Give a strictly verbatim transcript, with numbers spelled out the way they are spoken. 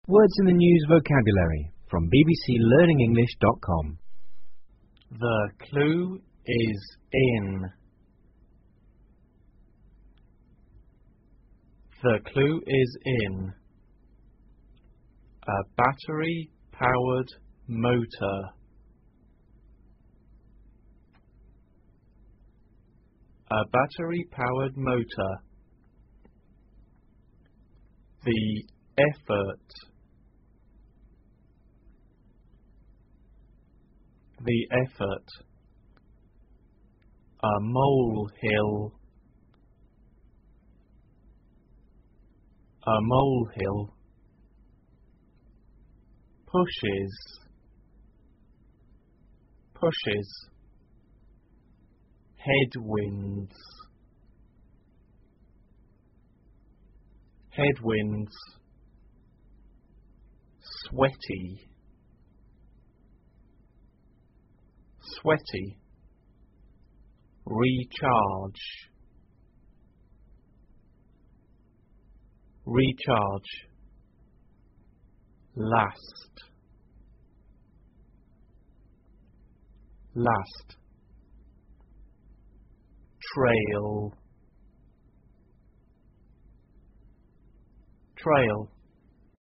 Words in the News vocabulary from b b c learning english dot com. The clue is in. The clue is in. A battery-powered motor. A battery-powered motor. The effort. The effort. A molehill. A molehill. Pushes. Pushes. Headwinds. Headwinds. Sweaty. Sweaty. Recharge. Recharge. Last. Last. Trail. Trail.